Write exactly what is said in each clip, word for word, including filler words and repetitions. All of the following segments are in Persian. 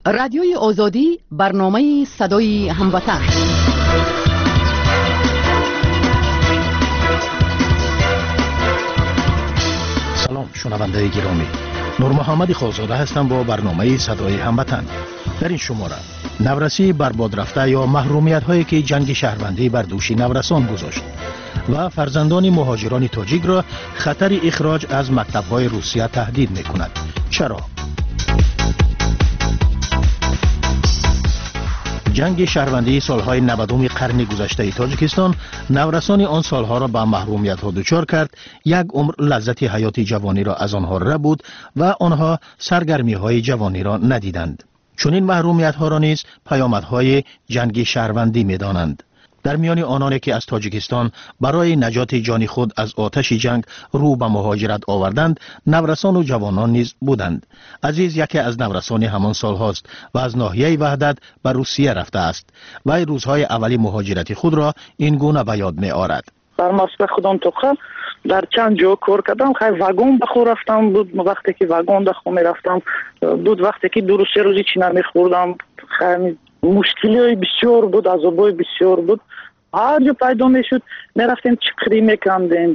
رادیوی آزادی برنامه صدای هموطن. سلام شنونده گرامی، نور محمد خالزاده هستم با برنامه صدای هموطن. در این شماره نورسی برباد رفته یا محرومیت هایی که جنگ شهروندی بر دوش نورسان گذاشت و فرزندان مهاجران تاجیک را خطر اخراج از مکتب های روسیه تهدید می کند. چرا؟ جنگ شهروندی سالهای نودم قرن گذشته تاجیکستان نورسان آن سالها را به محرومیت ها دچار کرد. یک عمر لذت حیات جوانی را از آنها رد بود و آنها سرگرمی های جوانی را ندیدند. چون این محرومیت ها را نیز پیامدهای جنگ شهروندی می دانند. در میان آنانی که از تاجیکستان برای نجات جان خود از آتش جنگ رو به مهاجرت آوردند، نورسان و جوانان نیز بودند. عزیز یکی از نورسان همان سال هاست و از ناحیه وحدت به روسیه رفته است و روزهای اولی مهاجرت خود را این گونه به یاد می آورد. در مسئله خودم توقع در چند جا کار کردم. خیلی واگن بخور رفتم بود. وقتی که واگن دخو می رفتم بود، وقتی که دو سه روزی چی نمی خوردم خیلی مشکلی بسیار بود، عذابای بسیار بود. هر جا پیدا می شد می رفتیم چکری می کندیم،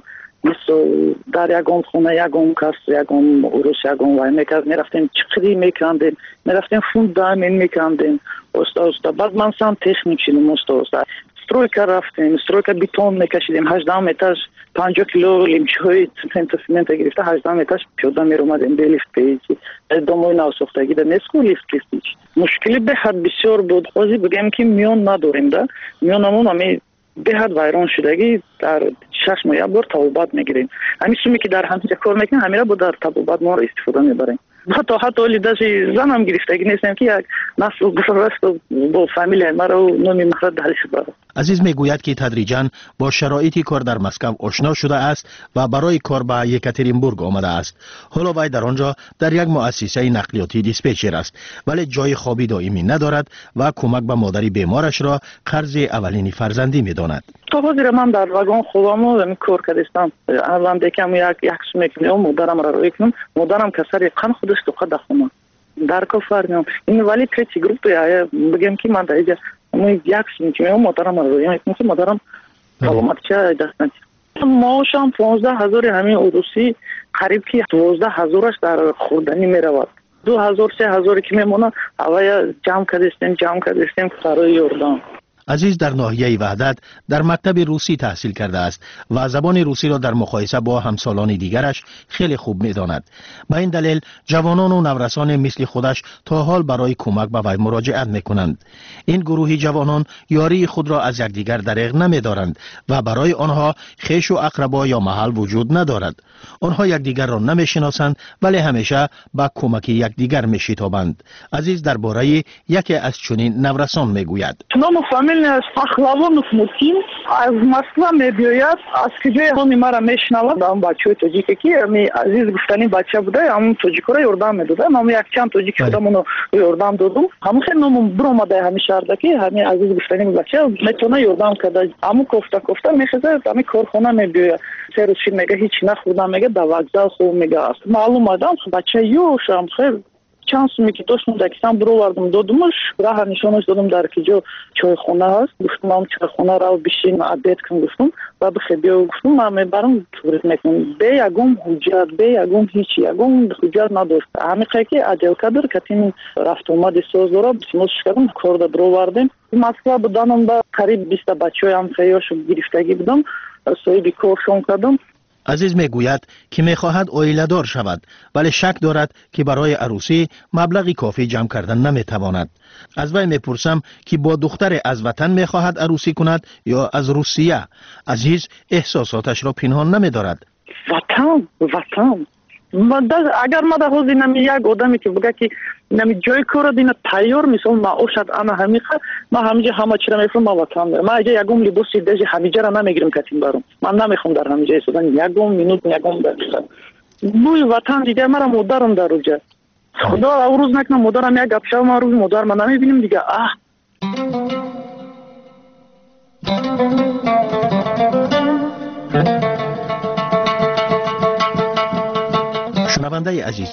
مثل در یکم خونه یکم کس یکم اوروس یکم وای می کرد، می رفتیم چکری می کندیم، می رفتیم فوندامین می کندیم. استا استا بعد من سام تکنیک شدم. استا استا استرویکا رفتیم، استرویکا بیتون می کشیدیم. هجده متر پنجاه کیلو لیمچه‌های سمنت سمنت گرفته هجده متر پیاده می اومدیم به لیفت پیچی. دموی ناساختگی در نسکو لیفت لیفت. مشکلی به حد بسیار بود. خواهی بگم که میان نداریم ده. میانمون همی به حد ویران شدگی در شش ماه یک بار تبابت میگیریم. همین سومی که در همینجا کار میکنیم همین را با در تبابت ما را استفاده میبریم. حتی حتی ولی داشتی زنم گرفتگی نیستم که یک نسل گذشته با فامیل ما را و نومی مخرج دارش بره. عزیز میگوید که تدریجاً با شرایطی کار در مسکو آشنا شده است و برای کار به یکاترینبورگ آمده است. حالا وی در آنجا در یک مؤسسه نقلیاتی دیسپچر است، ولی جای خوابی دائمی ندارد و کمک به مادری بیمارش را قرض اولین فرزندی میداند. تا حاضر من در واگن خوابم و کار کردم. اولم دکم یک یک سمکلیم مادرم را روی کنم. مادرم کسری قن خودش تو قد خونم. در کافر میام. این ولی تریتی گروپ یا بگم که من در اینجا من یک سمکلیم مادرم را روی کنم که مادرم سلامت چه دست نمیاد. ماشام پانزده هزار همین اوروسی قریب که دوازده هزارش در خوردنی میرود. دو هزار سه هزاری که میمونه اوای جمع کردیم جمع کردیم برای یوردان. عزیز در ناحیه وحدت در مکتب روسی تحصیل کرده است و زبان روسی را در مقایسه با همسالان دیگرش خیلی خوب می‌داند. به این دلیل جوانان و نورسان مثل خودش تا حال برای کمک به وی مراجعت می‌کنند. این گروهی جوانان یاری خود را از یکدیگر دریغ نمی‌دارند و برای آنها خویش و اقربا یا محل وجود ندارد. آنها یکدیگر را نمی‌شناسند ولی همیشه به کمک یکدیگر می‌شتابند. عزیز درباره یکی از چنین نورسان می‌گوید. از فخلوان مکین از مسئله میبیاید از کجای همی مرا میشنود. هم بچه تاجیکی که همی عزیز گفتنی بچه بوده همون تاجیک را یردام میدوده. هم یک چند تاجیک بودم اونو یردام دادم. همون خیلی نمون برو مده همی شرده که همی عزیز گفتنی بچه میتونه یردام کرده. همون کفته کفته میخزه همی کارخانه میبیاید. سه روز میگه هیچ نخوردم میگه در وокزال خوب میگه است. معلوم آدم بچه یوشم خیلی چانس میکی داشتم دکستان برو وردم دادمش راه نشانش دادم در کجا چای خونه هست. گفتم من چای خونه را بشین عادت کن گفتم و بخیر بیا گفتم من میبرم توریست میکنم. به یگم حجت به یگم هیچ یگم حجت نداشت. همیشه که عجل کدر کتیم رفت اومد سوز داره بسیمش کردم کار دا برو وردم. مسئله بودنم با قریب بیست بچه هم خیاش گرفتگی بودم صاحبی کارشون کردم. عزیز میگوید که میخواهد عائله دار شود ولی شک دارد که برای عروسی مبلغی کافی جمع کردن نمیتواند. از وی میپرسم که با دختر از وطن میخواهد عروسی کند یا از روسیه. عزیز احساساتش را پنهان نمیدارد. وطن وطن اگر ما در حوزی نمی یک آدمی که بگه که نمی جای کار دینا تیار مثل ما اوشد انا همیخه ما همیجا همه چی را میفرم ما وطن دارم. ما اگه یکم لباسی دیجی همیجا را نمیگیرم کتیم برام. من نمیخوام در همیجا ایستادن یکم مینوت یکم دقیقه. بوی وطن دیگه مرا مادرم در اوجا. خدا روز نکنم مادرم یک گپشپ ما روز مادر ما نمیبینیم دیگه. اه شنونده عزیز،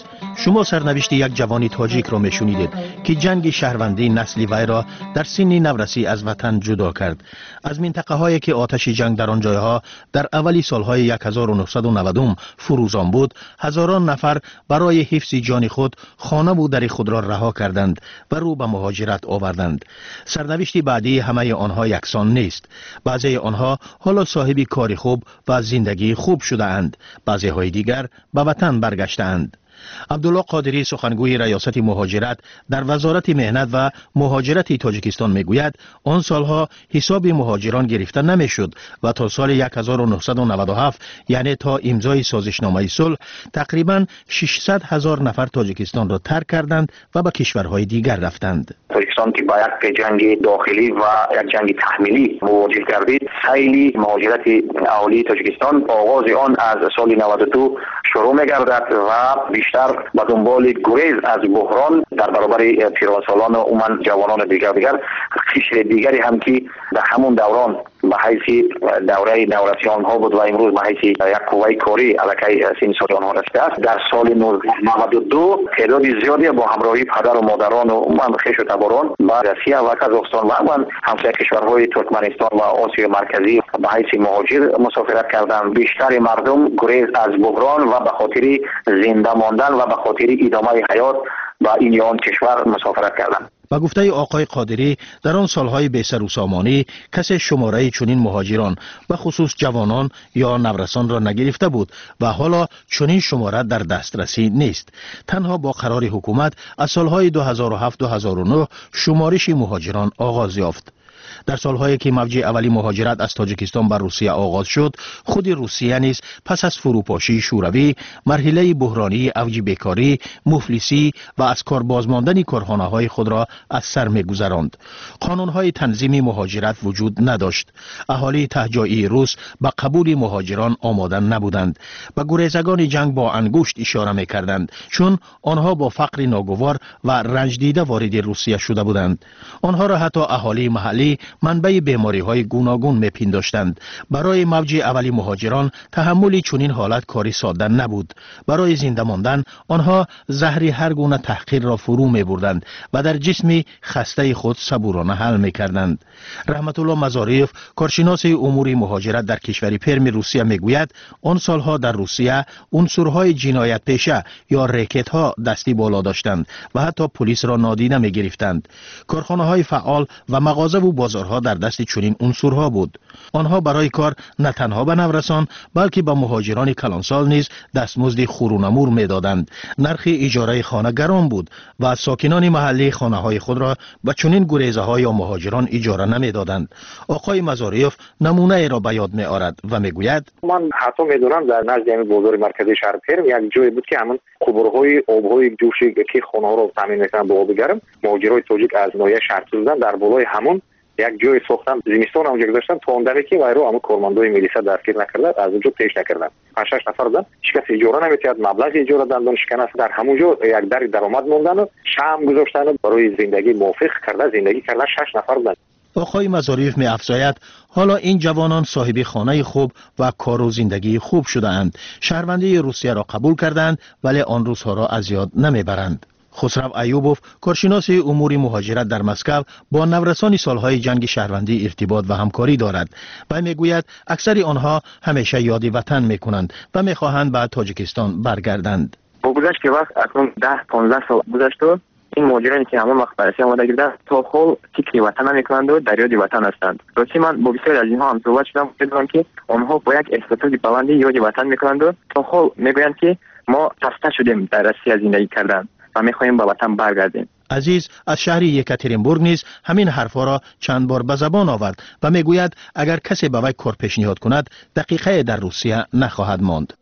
شما سرنوشت یک جوانی تاجیک را میشنیدید که جنگ شهروندی نسلی وی را در سن نورسی از وطن جدا کرد. از منطقه هایی که آتش جنگ در آن جایها در اولی سالهای هزار و نهصد و نود فروزان بود، هزاران نفر برای حفظ جان خود خانه و در خود را رها کردند و رو به مهاجرت آوردند. سرنوشت بعدی همه آنها یکسان نیست. بعضی آنها حالا صاحب کار خوب و زندگی خوب شده اند، بعضی های دیگر به وطن برگشتند. عبدالله قادری سخنگوی ریاست مهاجرت در وزارت مهنت و مهاجرت تاجیکستان میگوید آن سالها حساب مهاجران گرفته نمیشد و تا سال هزار و نهصد و نود و هفت یعنی تا امضای سازشنامه صلح تقریبا ششصد هزار نفر تاجیکستان را ترک کردند و به کشورهای دیگر رفتند. تاجیکستان که با یک جنگ داخلی و یک جنگ تحمیلی مواجه گردید، سیل مهاجرت اهالی تاجیکستان آغاز آن از سال نود و دو شروع می‌گردد و بیشتر به دنبال گریز از بحران در برابر پیراسالان و عموما جوانان دیگر دیگر قشر دیگری هم که در همون دوران به حیث دوره نورسی آنها بود و امروز به حیث یک قوه کاری علیه سن سال آنها رسیده است. در سال نود و دو تعداد زیادی با همراهی پدر و مادران و عموما خویش و تباران به روسیه و قزاقستان و عموما همسایه کشورهای ترکمنستان و آسیا مرکزی به حیث مهاجر مسافرت کردند. بیشتر مردم گریز از بحران و به خاطر زنده ماندن و به خاطر ادامه حیات و این یا آن کشور مسافرت کردند. با گفته آقای قادری در آن سالهای بیسر و سامانی کسی شماره چنین مهاجران و خصوص جوانان یا نورسان را نگرفته بود و حالا چنین شماره در دسترسی نیست. تنها با قرار حکومت از سالهای دو هزار و هفت تا دو هزار و نه شمارش مهاجران آغاز یافت. در سالهایی که موج اولی مهاجرت از تاجیکستان بر روسیه آغاز شد، خود روسیه نیز پس از فروپاشی شوروی مرحله بحرانی اوج بیکاری، مفلسی و از کار بازماندن کارخانه‌های خود را از سر می‌گذراند. قانون‌های تنظیم مهاجرت وجود نداشت. اهالی تهجایی روس به قبول مهاجران آماده نبودند. به گریزگان جنگ با انگشت اشاره می‌کردند، چون آنها با فقر ناگوار و رنج دیده وارد روسیه شده بودند. آنها را حتی اهالی محلی منبع بیماری های گوناگون میپنداشتند. برای موج اولی مهاجران تحمل چنین حالت کاری ساده نبود. برای زنده ماندن آنها زهر هر گونه تحقیر را فرو میبردند و در جسم خسته خود صبورانه حل میکردند. رحمت الله مزاریف، کارشناس امور مهاجرت در کشور پرم روسیه میگوید آن سالها در روسیه عنصرهای جنایت پیشه یا ریکت ها دستی بالا داشتند و حتی پلیس را نادیده میگرفتند. کارخانه های فعال و مغازه و بازارها در دست چنین عنصرها بود. آنها برای کار نه تنها به نورسان بلکه به مهاجران کلانسال نیز دستمزد خورونمور میدادند. نرخ اجاره خانه گران بود و ساکنان محلی خانه های خود را به چنین گریزه های یا مهاجران اجاره نمیدادند. آقای مزاریف نمونه ای را به یاد می آورد و میگوید من حتی میدونم در نزد همین بازار مرکزی شهر پرم یک جایی بود که همون قبرهای آبهای جوشی که خانه ها رو تامین میکنن با آب گرم، مهاجرای تاجیک از ناحیه شهر سوزدن در بالای همون یک جای ساختن زمستان هم گذاشتن تا اون دره که وایرو همون کارمندای میلیسا دستگیر نکردن، از اونجا پیش نکردن. پنج شش نفر بودن، هیچ کس اجاره نمیتید، مبلغ اجاره دادن شکن است. در همونجا یک در درآمد موندن و شام گذاشتن برای زندگی موافق کرده زندگی کردن. شش نفر بودن. آقای مزاریف می افزاید حالا این جوانان صاحب خانه خوب و کار و زندگی خوب شده اند. شهروندی روسیه را قبول کردند ولی آن روزها را از یاد نمیبرند. خسرو ایوبوف، کارشناس امور مهاجرت در مسکو، با نورسان سالهای جنگ شهروندی ارتباط و همکاری دارد و میگوید اکثر آنها همیشه یاد وطن میکنند و میخواهند به تاجیکستان برگردند. با گذشت وقت اکنون ده پانزده سال گذشت و این مهاجرانی که همه وقت بررسی آماده گردن تا حال فکر وطن نمیکنند و در یاد وطن هستند. راستی من با بسیاری از اینها هم صحبت شدم دیدم که آنها با یک احساس بلندی یاد وطن میکنند و تا حال میگویند که ما خسته شدیم در روسیه زندگی کردن و میخواهیم به وطن برگردیم. عزیز از شهر یکاترینبورگ نیز همین حرفا را چند بار به زبان آورد و میگوید اگر کسی به وی کار پیشنهاد کند دقیقه در روسیه نخواهد ماند.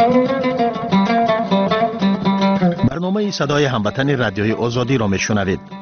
برنامه صدای هموطن رادیوی آزادی را میشنوید.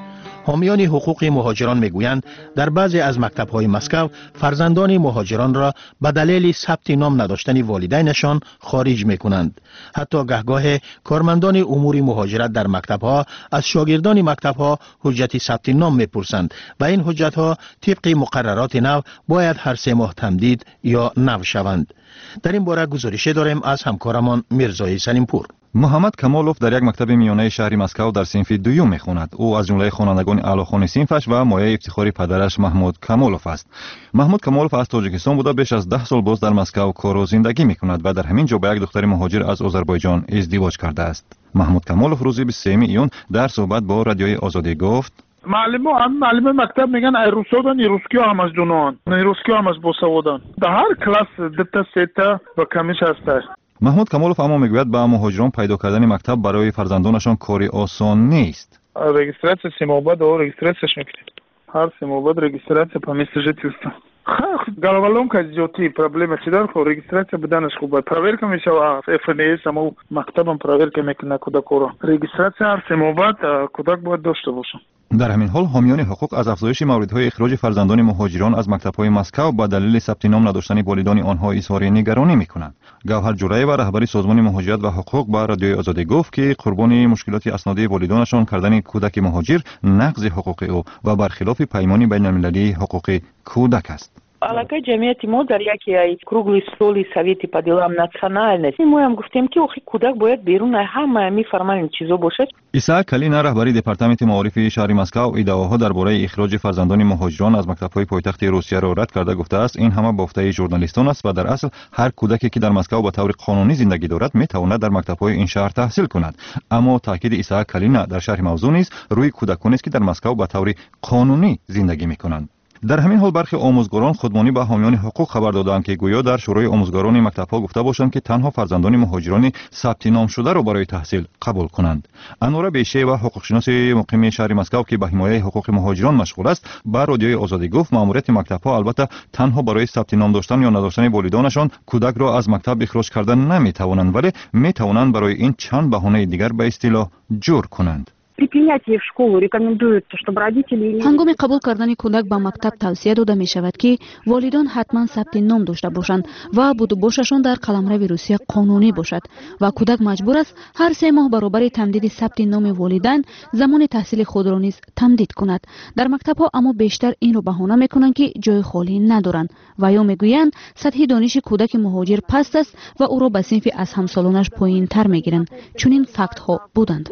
حامیان حقوق مهاجران میگویند در بعضی از مکتب‌های مسکو فرزندان مهاجران را به دلیل ثبت نام نداشتن والدینشان خارج میکنند. حتی گهگاه کارمندان امور مهاجرت در مکتب‌ها از شاگردان مکتب‌ها حجت ثبت نام میپرسند و این حجت‌ها طبق مقررات نو باید هر سه ماه تمدید یا نو شوند. در این باره گزارش داریم از همکارمان میرزای سلیمپور. محمد کمالوف در یک مکتب میانه شهر مسکو در صنف دوم میخواند. او از جمله خوانندگان اعلیخوان صنفش و مایه افتخاری پدرش محمود کمالوف است. محمود کمالوف از تاجیکستان بوده بیش از ده سال باز در مسکو کار و زندگی میکند و در همین جا با یک دختر مهاجر از آذربایجان ازدواج کرده است. محمود کمالوف روزی بیست و سوم ایون در صحبت با رادیوی آزادی گفت: معلم هم معلم مکتب میگن ای روسودان ای روسکی هم از دونان ای روسکی هم از بوسودان در هر کلاس دتا سیتا و کمیش هسته. محمود کمالوف اما میگوید با مهاجران پیدا کردن مکتب برای فرزندانشان کاری آسان نیست. رجیسترация سیماباد و رجیسترацияш میکنید. هر سیماباد رجیسترация по месту жительства. Головоломка идёт, проблема чидар, ко регистрация буданаш хуба. Проверка мешава эф эн эс само мактабам проверка мекуна куда коро. Регистрация ҳар семобад кудак бояд дошта боша. در همین حال حامیان حقوق از افزایش موردهای اخراج فرزندان مهاجران از مکتب‌های مسکو با دلیل ثبت نام نداشتن والدین آنها اظهار نگرانی می‌کنند. گوهر جورایی و رهبری سازمان مهاجرت و حقوق با رادیوی آزادی گفت که قربانی مشکلات اسنادی والدینشان کردن کودک مهاجر نقض حقوق او و برخلاف پیمان بین‌المللی حقوق کودک است. Алакай ҷамъияти мо дар яке кругли столи совети по делам национальности моям гуфтем ки охи кӯдак бояд берун ҳама мефарман чизо бошад. исаак калина раҳбари департаменти маорифи шаҳри маскав иддаоҳо дар бораи ихроҷи фарзандони муҳоҷирон аз мактабҳои пойтахти русияро рад карда гуфтааст ин ҳама бофтаи журналистон аст ва дар асл ҳар кӯдаке ки дар маскав ба таври қонунӣ зиндагӣ дорад метавонад дар мактабҳои ин шаҳр таҳсил кунад. аммо таъкиди исаак калина дар шарҳи мавзӯъ низ рӯи кӯдаконест ки дар маскав ба таври қонунӣ зиндагӣ мекунанд. در همین حال برخی آموزگاران خودمانی به حامیان حقوق خبر دادند که گویا در شورای آموزگاران مکتب‌ها گفته باشند که تنها فرزندان مهاجران ثبت نام شده را برای تحصیل قبول کنند. انوره بیشه و حقوقشناس مقیم شهر مسکو که به حمایت حقوق مهاجران مشغول است با رادیوی آزادی گفت مأموریت مکتب‌ها البته تنها برای ثبت نام داشتن یا نداشتن والدینشان کودک را از مکتب اخراج کردن نمی‌توانند ولی می‌توانند برای این چند بهانه دیگر به اصطلاح جور کنند. При принятии в школу рекомендуется, чтобы родители... ҳангоми қабул кардани кӯдак ба мактаб тавсия дода мешавад ки волидон ҳатман сабти ном дошта бошанд ва будубошашон дар қаламрави русия қонунӣ бошад ва кӯдак маҷбур аст ҳар се моҳ баробари тамдиди сабти номи волидайн замони таҳсили худро низ тамдид кунад. дар мактабҳо аммо бештар инро баҳона мекунанд ки ҷои холӣ надоранд ва ё мегӯянд сатҳи дониши кӯдаки муҳоҷир паст аст ва ӯро ба синфи аз ҳамсолонаш поинтар мегиранд. чунин фактҳо буданд.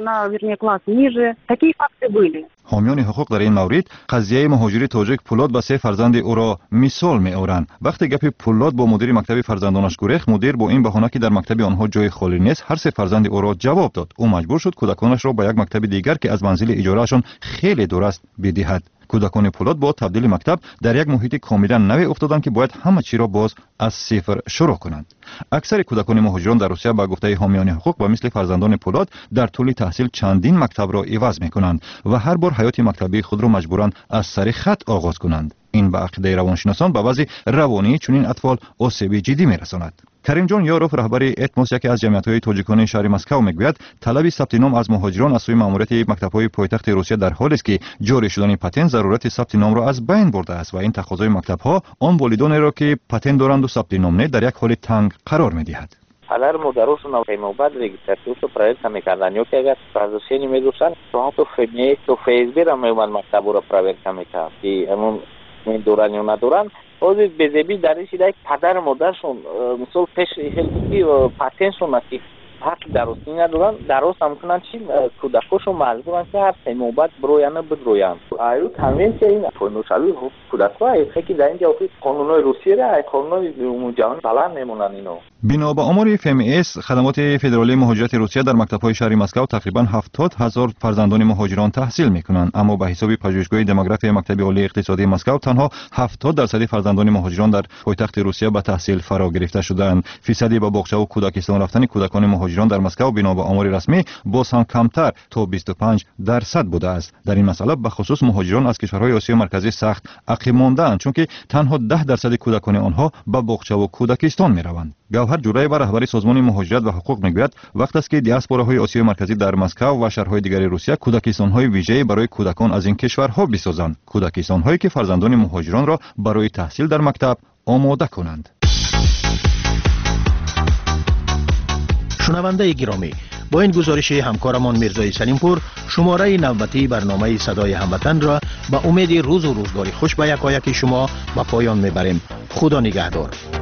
Такие факты были. حامیان حقوق در این مورد قضیه مهاجری تاجیک پولاد و سه فرزند او را مثال می‌آورند. وقتی گپ پولاد با مدیر مکتب فرزندانش گریخت مدیر با این بهانه که در مکتب آنها جای خالی نیست هر سه فرزند او را جواب داد. او مجبور شد کودکانش را به یک مکتب دیگر که از منزل اجارهشان خیلی دور است بدهد. کودکان پولاد با تبدیل مکتب در یک محیط کاملا نو افتادند که باید همه چی را باز از صفر شروع کنند. اکثر کودکان مهاجران در روسیه با گفته حامیان حقوق و مثل فرزندان پولاد در طول تحصیل چندین مکتب را عوض می‌کنند و هر بار حیات مکتبی خود را مجبورند از سر خط آغاز کنند. این به عقیده روانشناسان به وضع روانی چنین اطفال آسیب جدی می‌رساند. کریم جان یاروف رهبری اتموس یکی از جمعیت‌های تاجیکان شهر مسکو میگوید طلب ثبت نام از مهاجران از سوی مأموریت مکتب‌های پایتخت روسیه در حالی است که جاری شدن پتن ضرورت ثبت نام را از بین برده است و این تقاضای مکتب‌ها آن والدانی را که پتن دارند و ثبت نام نه در یک حال تنگ قرار می‌دهد. Alar modarosuna qaymobad registratsiyaso proverka می‌کردن یا که اگر فرزندانی می‌دوستن تو تو فیسبوک تو فیسبوک را می‌برن مکتب را proverka می‌کردن که همون این دوران یا ندوران اوزی بزبی درش یک پدر مادرشون مثلا پیش هلکی پاتنشون است حق درستی ندارن درست هم کنن چی کودکاشون مجبورن که هر سه نوبت برویان بدرویان آیو تامین که این فونوشالو کودک‌ها که در اینجا قانون‌های روسیه را قانون‌های جهان بلند نمونن اینو. بنا به آمار اف ام اس خدمات فدرالی مهاجرت روسیه در مکتب‌های شهر مسکو تقریباً هفتاد هزار فرزندان مهاجران تحصیل می‌کنند اما به حساب پژوهشگاه دموگرافی مکتب عالی اقتصادی مسکو تنها هفتاد درصد فرزندان مهاجران در پایتخت روسیه به تحصیل فرا گرفته شدند. فیصدی به باغچه و کودکستان رفتن کودکان مهاجران در مسکو بنا به آمار رسمی باز هم کمتر تا بیست و پنج درصد بوده است. در این مسئله به خصوص مهاجران از کشورهای آسیا مرکزی سخت عقب مانده‌اند چون که تنها ده درصد کودکان آنها به باغچه و کودکستان می‌روند. گوهر جوهر جوریبا رهبری سازمان مهاجرت و حقوق میگوید وقت است که دیاسپوراهای آسیای مرکزی در مسکو و شهرهای دیگر روسیه کودکستان‌های ویژه‌ای برای کودکان از این کشورها بسازند، کودکستان‌هایی که فرزندان مهاجران را برای تحصیل در مکتب آماده کنند. شنونده گرامی، با این گزارش همکارمان میرزای سلیمپور شماره نوبتی برنامه صدای هموطن را به امید روز و روزگاری خوش به یکایک شما به پایان میبریم. خدا نگهدار.